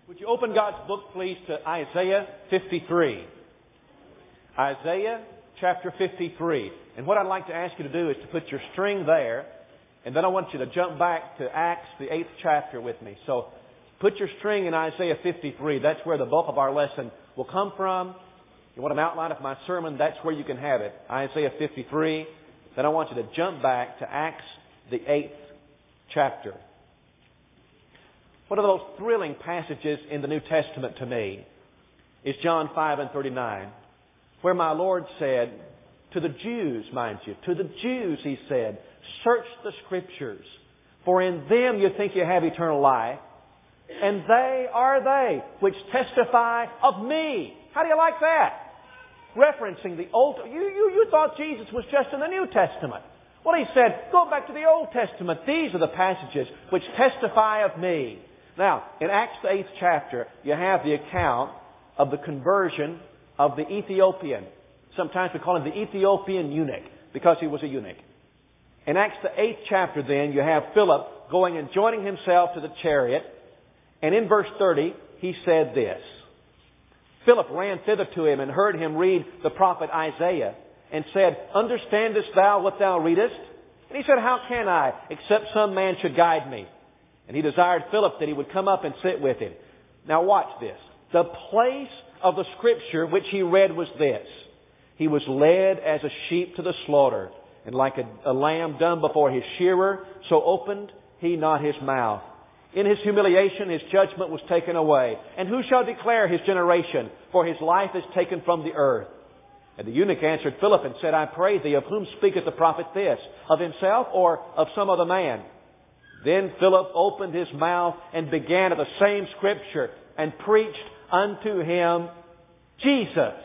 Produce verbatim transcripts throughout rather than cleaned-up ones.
Would you open God's book, please, to Isaiah fifty-three? Isaiah chapter fifty-three. And what I'd like to ask you to do is to put your string there, and then I want you to jump back to Acts, the eighth chapter with me. So put your string in Isaiah fifty-three. That's where the bulk of our lesson will come from. You want an outline of my sermon? That's where you can have it. Isaiah fifty-three. Then I want you to jump back to Acts, the eighth chapter. One of those thrilling passages in the New Testament to me is John five and thirty-nine, where my Lord said, to the Jews, mind you, to the Jews, He said, search the Scriptures, for in them you think you have eternal life, and they are they which testify of me. How do you like that? Referencing the Old... You, you, you thought Jesus was just in the New Testament. Well, He said, go back to the Old Testament. These are the passages which testify of me. Now, in Acts the eighth chapter, you have the account of the conversion of the Ethiopian. Sometimes we call him the Ethiopian eunuch, because he was a eunuch. In Acts the eighth chapter, then, you have Philip going and joining himself to the chariot. And in verse thirty, he said this. Philip ran thither to him and heard him read the prophet Isaiah, and said, understandest thou what thou readest? And he said, how can I, except some man should guide me? And he desired Philip that he would come up and sit with him. Now watch this. The place of the Scripture which he read was this. He was led as a sheep to the slaughter, and like a, a lamb dumb before his shearer, so opened he not his mouth. In his humiliation his judgment was taken away. And who shall declare his generation? For his life is taken from the earth. And the eunuch answered Philip and said, I pray thee, of whom speaketh the prophet this? Of himself or of some other man? Then Philip opened his mouth and began at the same Scripture and preached unto him Jesus.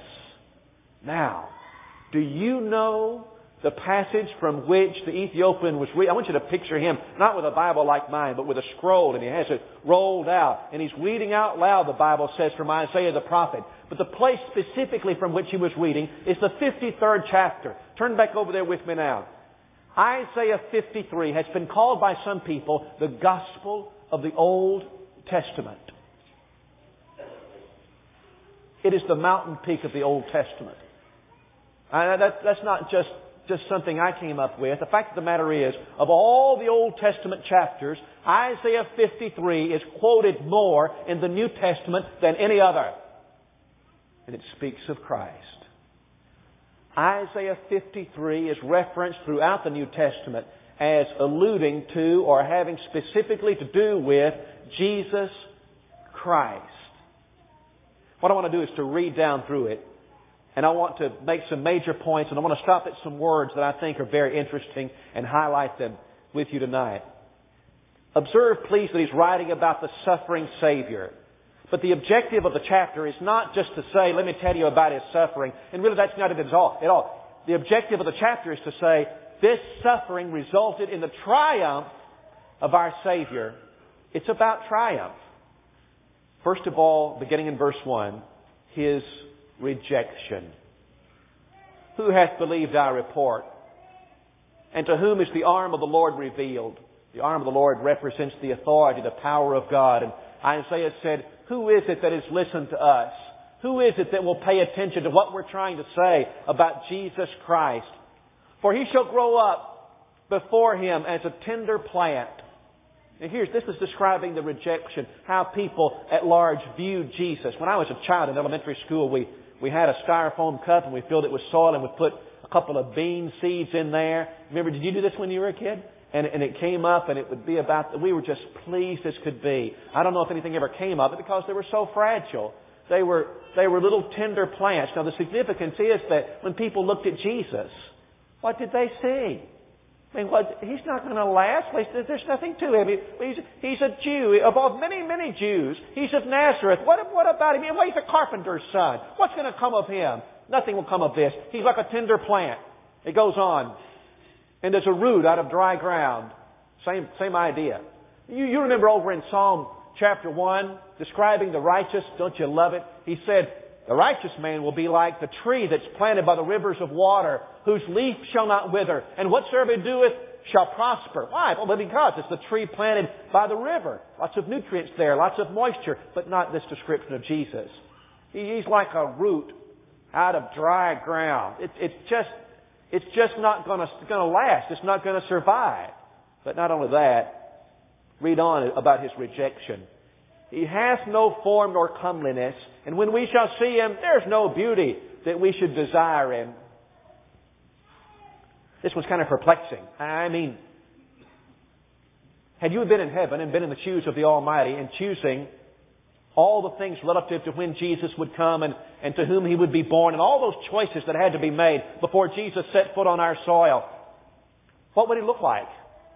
Now, do you know the passage from which the Ethiopian was reading? I want you to picture him, not with a Bible like mine, but with a scroll, and he has it rolled out. And he's reading out loud, the Bible says, from Isaiah the prophet. But the place specifically from which he was reading is the fifty-third chapter. Turn back over there with me now. Isaiah fifty-three has been called by some people the gospel of the Old Testament. It is the mountain peak of the Old Testament. Uh, that, that's not just, just something I came up with. The fact of the matter is, of all the Old Testament chapters, Isaiah fifty-three is quoted more in the New Testament than any other. And it speaks of Christ. Isaiah fifty-three is referenced throughout the New Testament as alluding to or having specifically to do with Jesus Christ. What I want to do is to read down through it, and I want to make some major points, and I want to stop at some words that I think are very interesting and highlight them with you tonight. Observe, please, that he's writing about the suffering Savior. But the objective of the chapter is not just to say, let me tell you about His suffering. And really that's not it at all. At all. The objective of the chapter is to say, this suffering resulted in the triumph of our Savior. It's about triumph. First of all, beginning in verse one, His rejection. Who hath believed our report? And to whom is the arm of the Lord revealed? The arm of the Lord represents the authority, the power of God. And Isaiah said, who is it that has listened to us? Who is it that will pay attention to what we're trying to say about Jesus Christ? For He shall grow up before Him as a tender plant. And here's, this is describing the rejection, how people at large viewed Jesus. When I was a child in elementary school, we, we had a styrofoam cup and we filled it with soil and we put a couple of bean seeds in there. Remember, did you do this when you were a kid? And, and it came up and it would be about, we were just pleased as could be. I don't know if anything ever came of it because they were so fragile. They were, they were little tender plants. Now the significance is that when people looked at Jesus, what did they see? I mean, what, He's not going to last. There's nothing to Him. He's, he's a Jew. Of all many, many Jews, He's of Nazareth. What, what about Him? Well, He's a carpenter's son. What's going to come of Him? Nothing will come of this. He's like a tender plant. It goes on. And there's a root out of dry ground. Same, same idea. You, you remember over in Psalm chapter one, describing the righteous. Don't you love it? He said, the righteous man will be like the tree that's planted by the rivers of water, whose leaf shall not wither, and whatsoever he doeth shall prosper. Why? Well, because it's the tree planted by the river. Lots of nutrients there, lots of moisture, but not this description of Jesus. He's like a root out of dry ground. It, it's just, it's just not going to going to last. It's not going to survive. But not only that, read on about His rejection. He hath no form nor comeliness, and when we shall see Him, there's no beauty that we should desire Him. This was kind of perplexing. I mean, had you been in heaven and been in the shoes of the Almighty and choosing all the things relative to when Jesus would come and, and to whom He would be born and all those choices that had to be made before Jesus set foot on our soil, what would He look like?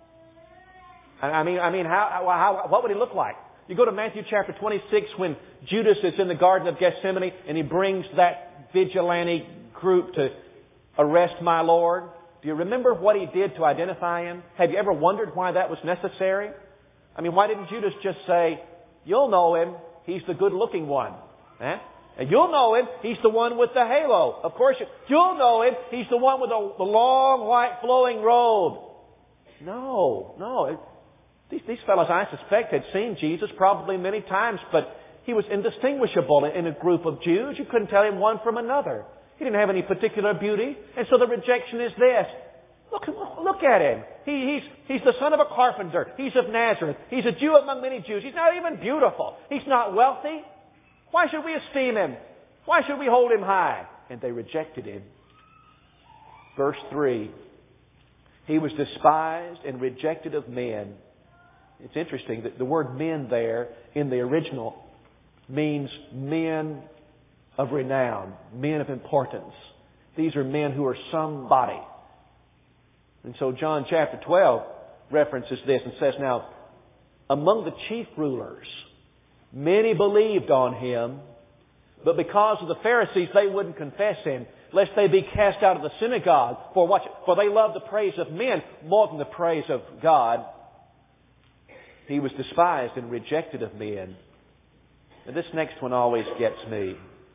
I mean, I mean, how, how, what would He look like? You go to Matthew chapter twenty-six when Judas is in the Garden of Gethsemane and he brings that vigilante group to arrest my Lord. Do you remember what he did to identify Him? Have you ever wondered why that was necessary? I mean, why didn't Judas just say, you'll know Him, He's the good-looking one. Eh? And you'll know Him, He's the one with the halo. Of course, you'll know Him, He's the one with the, the long, white, flowing robe. No, no. These, these fellows, I suspect, had seen Jesus probably many times, but He was indistinguishable in a group of Jews. You couldn't tell Him one from another. He didn't have any particular beauty. And so the rejection is this. Look, look at Him. He, he's, he's the son of a carpenter. He's of Nazareth. He's a Jew among many Jews. He's not even beautiful. He's not wealthy. Why should we esteem Him? Why should we hold Him high? And they rejected Him. Verse three. He was despised and rejected of men. It's interesting that the word men there in the original means men of renown, men of importance. These are men who are somebody. And so John chapter twelve references this and says, now, among the chief rulers, many believed on Him, but because of the Pharisees, they wouldn't confess Him, lest they be cast out of the synagogue. For watch it, for they love the praise of men more than the praise of God. He was despised and rejected of men. And this next one always gets me.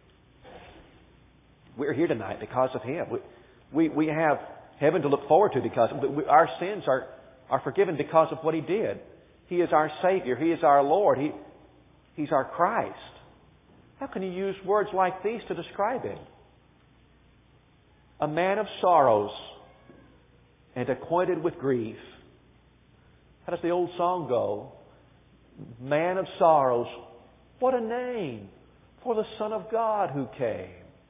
We're here tonight because of Him. We, we, we have heaven to look forward to because we, our sins are, are forgiven because of what He did. He is our Savior. He is our Lord. He, He's our Christ. How can you use words like these to describe Him? A man of sorrows and acquainted with grief. How does the old song go? Man of sorrows, what a name for the Son of God who came.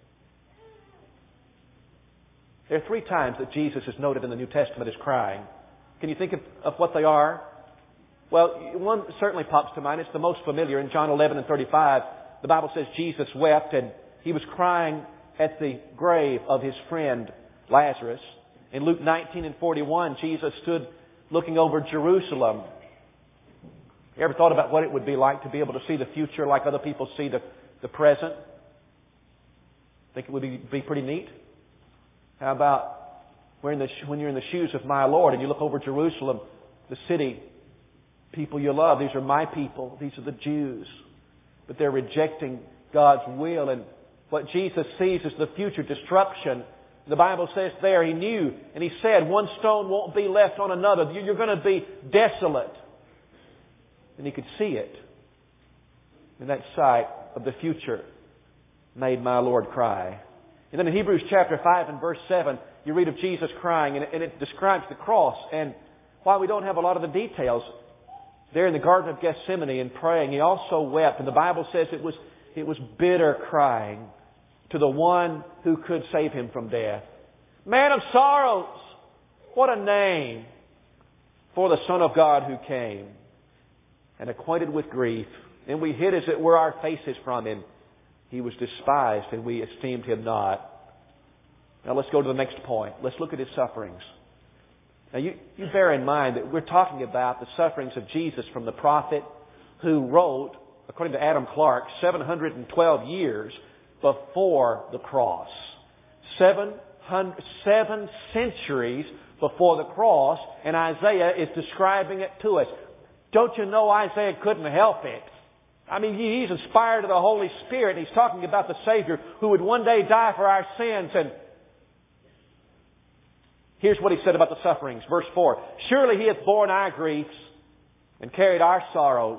There are three times that Jesus is noted in the New Testament as crying. Can you think of, of what they are? Well, one certainly pops to mind. It's the most familiar. In John eleven and thirty-five, the Bible says Jesus wept and He was crying at the grave of His friend Lazarus. In Luke nineteen and forty-one, Jesus stood looking over Jerusalem. You ever thought about what it would be like to be able to see the future like other people see the, the present? Think it would be, be pretty neat? How about when, the, when you're in the shoes of my Lord and you look over Jerusalem, the city, people you love, these are my people, these are the Jews. But they're rejecting God's will, and what Jesus sees is the future destruction. The Bible says there, He knew, and He said, one stone won't be left on another. You're going to be desolate. And He could see it. And that sight of the future made my Lord cry. And then in Hebrews chapter five and verse seven, you read of Jesus crying, and it describes the cross. And while we don't have a lot of the details, there in the Garden of Gethsemane and praying, He also wept. And the Bible says it was, it was bitter crying to the one who could save Him from death. Man of sorrows, what a name for the Son of God who came. And acquainted with grief. And we hid, as it were, our faces from Him. He was despised and we esteemed Him not. Now let's go to the next point. Let's look at His sufferings. Now you, you bear in mind that we're talking about the sufferings of Jesus from the prophet who wrote, according to Adam Clarke, seven hundred twelve years before the cross. Seven, hundred, seven centuries before the cross, and Isaiah is describing it to us. Don't you know Isaiah couldn't help it? I mean, he's inspired of the Holy Spirit. He's talking about the Savior who would one day die for our sins. And Here's what He said about the sufferings. Verse four. Surely He hath borne our griefs and carried our sorrows.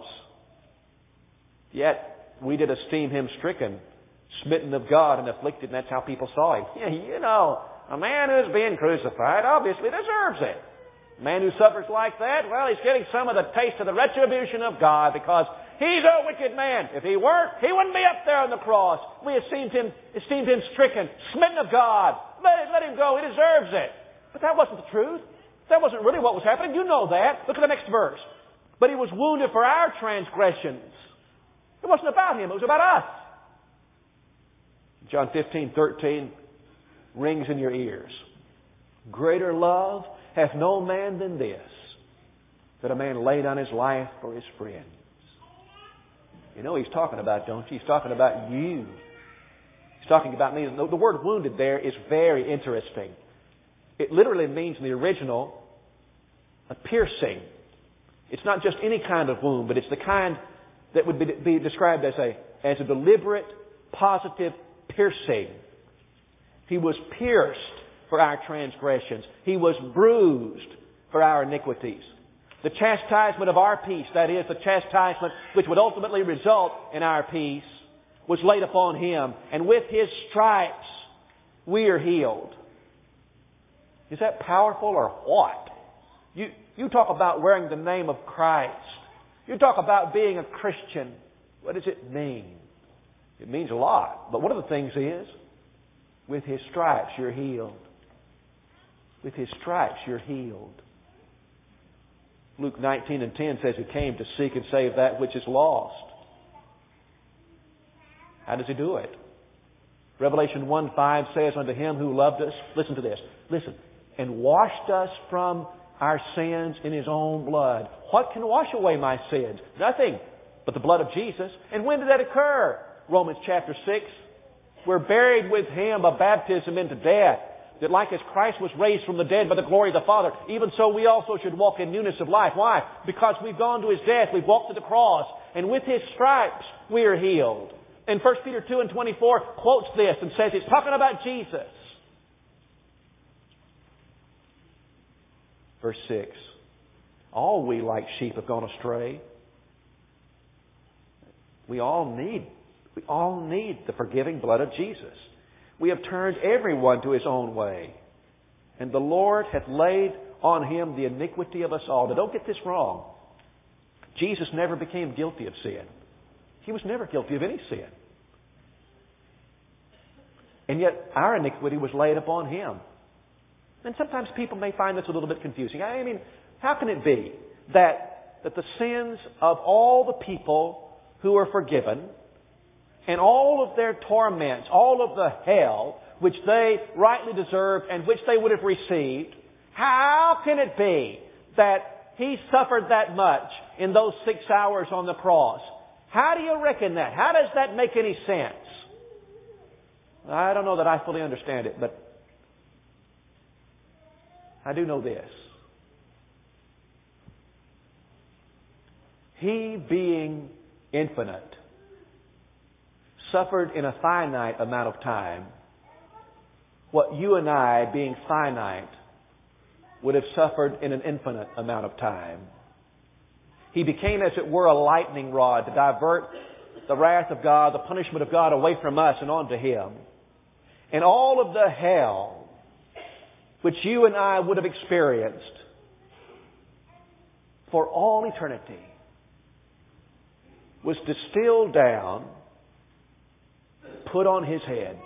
Yet we did esteem Him stricken, smitten of God, and afflicted. And that's how people saw Him. Yeah, you know, a man who's being crucified obviously deserves it. A man who suffers like that, well, he's getting some of the taste of the retribution of God because he's a wicked man. If he weren't, he wouldn't be up there on the cross. We esteemed him, esteemed him stricken, smitten of God. Let, let him go. He deserves it. But that wasn't the truth. That wasn't really what was happening. You know that. Look at the next verse. But He was wounded for our transgressions. It wasn't about Him. It was about us. John fifteen thirteen rings in your ears. Greater love hath no man than this, that a man lay down his life for his friends. You know He's talking about, don't you? He's talking about you. He's talking about me. The word wounded there is very interesting. It literally means in the original a piercing. It's not just any kind of wound, but it's the kind that would be, be described as a, as a deliberate, positive piercing. He was pierced for our transgressions. He was bruised for our iniquities. The chastisement of our peace, that is, the chastisement which would ultimately result in our peace, was laid upon Him. And with His stripes, we are healed. Is that powerful or what? You, you talk about wearing the name of Christ. You talk about being a Christian. What does it mean? It means a lot. But one of the things is, with His stripes, you're healed. With His stripes, you're healed. Luke nineteen and ten says He came to seek and save that which is lost. How does He do it? Revelation one five says, unto Him who loved us, listen to this, listen, and washed us from our sins in His own blood. What can wash away my sins? Nothing but the blood of Jesus. And when did that occur? Romans chapter six. We're buried with Him, a baptism into death, that like as Christ was raised from the dead by the glory of the Father, even so we also should walk in newness of life. Why? Because we've gone to His death, we've walked to the cross, and with His stripes we are healed. And First Peter two and twenty-four quotes this and says it's talking about Jesus. Verse six. All we like sheep have gone astray. We all need, we all need the forgiving blood of Jesus. We have turned everyone to his own way. And the Lord hath laid on Him the iniquity of us all. Now don't get this wrong. Jesus never became guilty of sin. He was never guilty of any sin. And yet our iniquity was laid upon Him. And sometimes people may find this a little bit confusing. I mean, how can it be that, that the sins of all the people who are forgiven and all of their torments, all of the hell which they rightly deserved and which they would have received, how can it be that He suffered that much in those six hours on the cross? How do you reckon that? How does that make any sense? I don't know that I fully understand it, but I do know this. He, being infinite, suffered in a finite amount of time what you and I, being finite, would have suffered in an infinite amount of time. He became, as it were, a lightning rod to divert the wrath of God, the punishment of God away from us and onto Him. And all of the hell which you and I would have experienced for all eternity was distilled down, put on His head.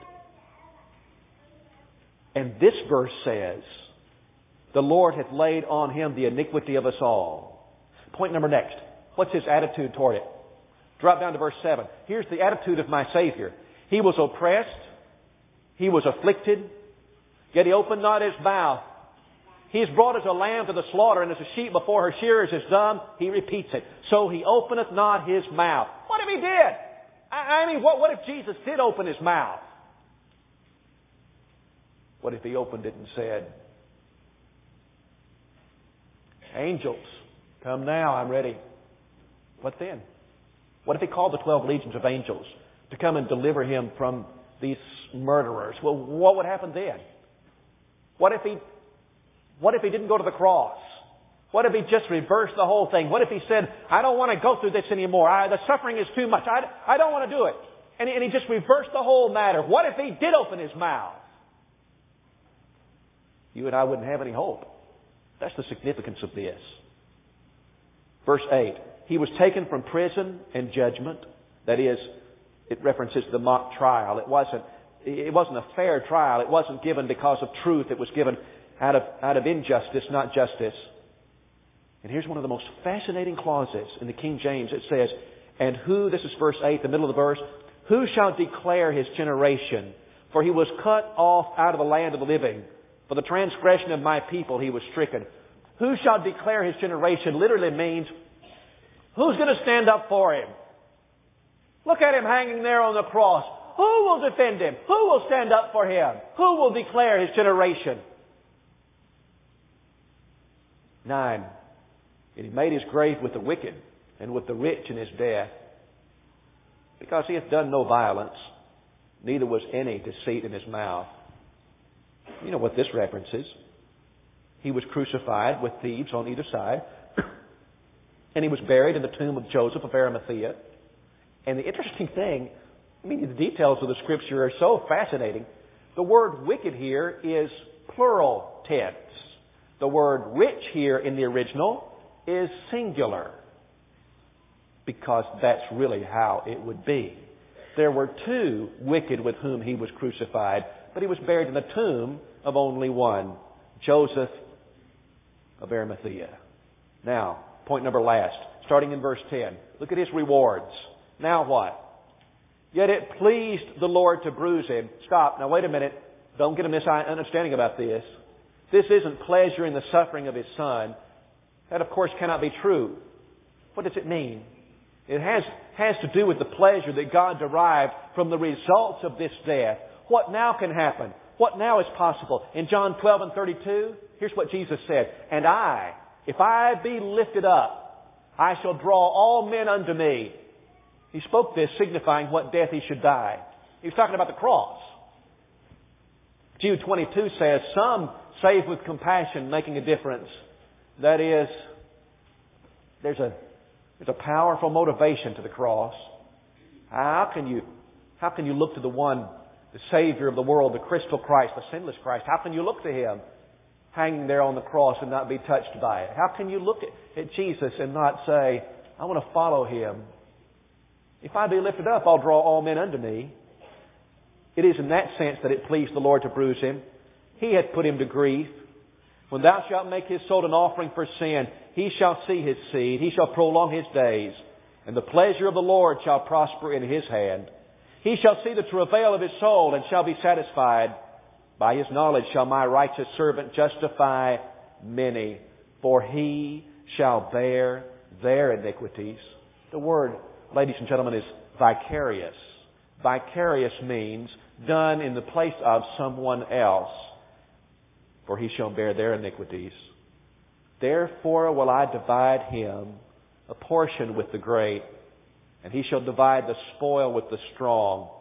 And this verse says, the Lord hath laid on Him the iniquity of us all. Point number next. What's His attitude toward it? Drop down to verse seven. Here's the attitude of my Savior. He was oppressed. He was afflicted. Yet He opened not His mouth. He is brought as a lamb to the slaughter, and as a sheep before her shearers is dumb. He repeats it. So He openeth not His mouth. What if He did? I, I mean, what, what if Jesus did open His mouth? What if He opened it and said, angels, come now, I'm ready. What then? What if He called the twelve legions of angels to come and deliver Him from these murderers? Well, what would happen then? What if He What if He didn't go to the cross? What if He just reversed the whole thing? What if He said, I don't want to go through this anymore. I, the suffering is too much. I, I don't want to do it. And he, and he just reversed the whole matter. What if He did open His mouth? You and I wouldn't have any hope. That's the significance of this. Verse eight. He was taken from prison and judgment. That is, it references the mock trial. It wasn't, it wasn't a fair trial. It wasn't given because of truth. It was given out of, out of injustice, not justice. And here's one of the most fascinating clauses in the King James. It says, and who, this is verse eight, the middle of the verse, who shall declare His generation? For He was cut off out of the land of the living. For the transgression of my people He was stricken. Who shall declare His generation literally means, who's going to stand up for Him? Look at Him hanging there on the cross. Who will defend Him? Who will stand up for Him? Who will declare His generation? Nine. And He made His grave with the wicked and with the rich in His death, because He hath done no violence, neither was any deceit in His mouth. You know what this references. He was crucified with thieves on either side, and He was buried in the tomb of Joseph of Arimathea. And the interesting thing, I mean, the details of the Scripture are so fascinating. The word wicked here is plural tense. The word rich here in the original is singular, because that's really how it would be. There were two wicked with whom He was crucified, but He was buried in the tomb of only one, Joseph of Arimathea. Now, point number last, starting in verse ten. Look at His rewards. Now what? Yet it pleased the Lord to bruise Him. Stop. Now wait a minute. Don't get a misunderstanding about this. This isn't pleasure in the suffering of His Son. That, of course, cannot be true. What does it mean? It has, has to do with the pleasure that God derived from the results of this death. What now can happen? What now is possible? In John twelve and thirty-two, here's what Jesus said. And I, if I be lifted up, I shall draw all men unto me. He spoke this signifying what death He should die. He was talking about the cross. Jude twenty-two says, some save with compassion, making a difference. That is, there's a, there's a powerful motivation to the cross. How can you, how can you look to the one, the Savior of the world, the crystal Christ, the sinless Christ? How can you look to Him hanging there on the cross and not be touched by it? How can you look at, at Jesus and not say, I want to follow Him? If I be lifted up, I'll draw all men unto me. It is in that sense that it pleased the Lord to bruise Him. He hath put Him to grief. When thou shalt make His soul an offering for sin, He shall see His seed. He shall prolong His days. And the pleasure of the Lord shall prosper in His hand. He shall see the travail of His soul and shall be satisfied. By His knowledge shall my righteous servant justify many, for He shall bear their iniquities. The word, ladies and gentlemen, is vicarious. Vicarious means done in the place of someone else. For He shall bear their iniquities. Therefore will I divide Him a portion with the great, and He shall divide the spoil with the strong.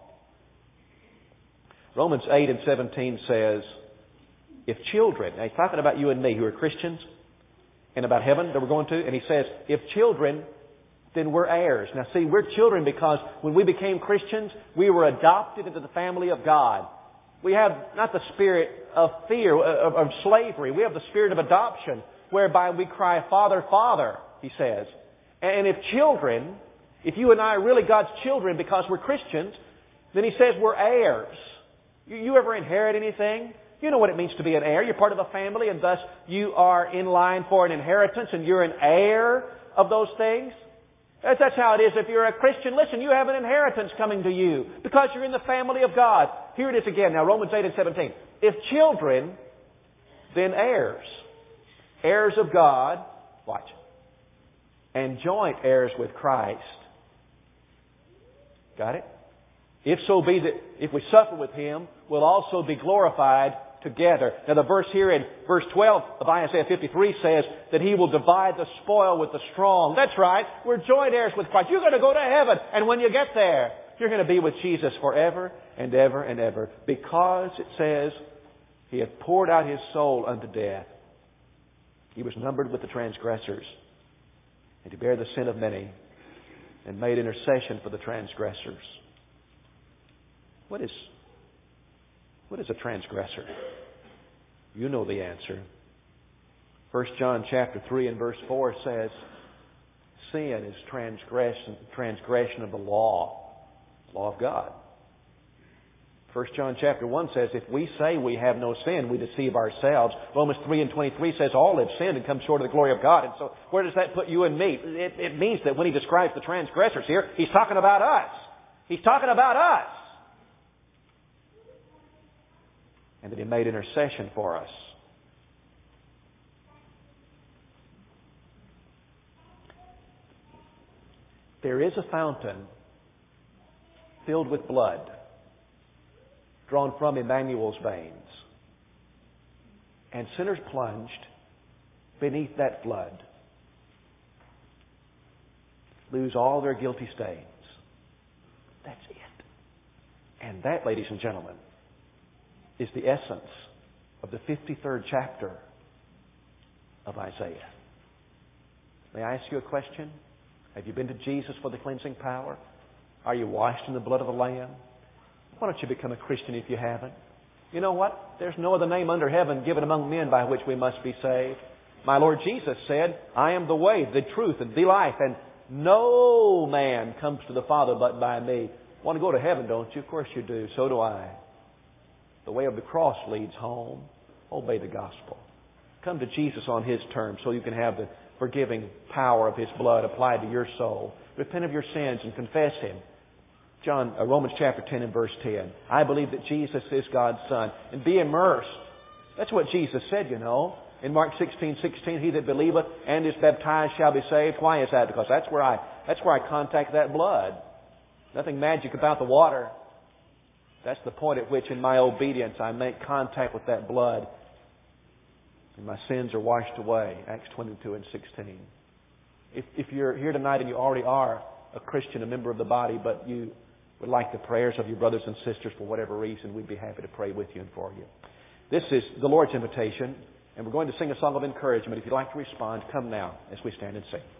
Romans eight and seventeen says, if children, now He's talking about you and me who are Christians, and about heaven that we're going to, and He says, if children, then we're heirs. Now see, we're children because when we became Christians, we were adopted into the family of God. We have not the spirit of fear, of, of slavery. We have the spirit of adoption, whereby we cry, Father, Father, He says. And if children, if you and I are really God's children because we're Christians, then He says we're heirs. You, you ever inherit anything? You know what it means to be an heir. You're part of a family, and thus you are in line for an inheritance, and you're an heir of those things. That's, that's how it is if you're a Christian. Listen, you have an inheritance coming to you because you're in the family of God. Here it is again. Now, Romans eight and seventeen. If children, then heirs. Heirs of God. Watch. And joint heirs with Christ. Got it? If so be that if we suffer with Him, we'll also be glorified together. Now the verse here in verse twelve of Isaiah fifty-three says that He will divide the spoil with the strong. That's right. We're joint heirs with Christ. You're going to go to heaven. And when you get there, you're going to be with Jesus forever and ever and ever. Because it says He hath poured out His soul unto death. He was numbered with the transgressors, and to bear the sin of many, and made intercession for the transgressors. What is, what is a transgressor? You know the answer. First John chapter three and verse four says, sin is transgression, transgression of the law, law of God. First John chapter one says, if we say we have no sin, we deceive ourselves. Romans three and twenty-three says, all have sinned and come short of the glory of God. And so, where does that put you and me? It, it means that when he describes the transgressors here, he's talking about us. He's talking about us. And that he made intercession for us. There is a fountain filled with blood, drawn from Emmanuel's veins. And sinners plunged beneath that flood lose all their guilty stains. That's it. And that, ladies and gentlemen, is the essence of the fifty-third chapter of Isaiah. May I ask you a question? Have you been to Jesus for the cleansing power? Are you washed in the blood of the Lamb? Why don't you become a Christian if you haven't? You know what? There's no other name under heaven given among men by which we must be saved. My Lord Jesus said, I am the way, the truth, and the life, and no man comes to the Father but by me. Want to go to heaven, don't you? Of course you do. So do I. The way of the cross leads home. Obey the gospel. Come to Jesus on His terms so you can have the forgiving power of His blood applied to your soul. Repent of your sins and confess Him. John, uh, Romans chapter ten and verse ten. I believe that Jesus is God's Son. And be immersed. That's what Jesus said, you know. In Mark sixteen sixteen, he that believeth and is baptized shall be saved. Why is that? Because that's where I that's where I contact that blood. Nothing magic about the water. That's the point at which in my obedience I make contact with that blood. And my sins are washed away. Acts twenty-two and sixteen. If, if you're here tonight and you already are a Christian, a member of the body, but you would like the prayers of your brothers and sisters for whatever reason, we'd be happy to pray with you and for you. This is the Lord's invitation, and we're going to sing a song of encouragement. If you'd like to respond, come now as we stand and sing.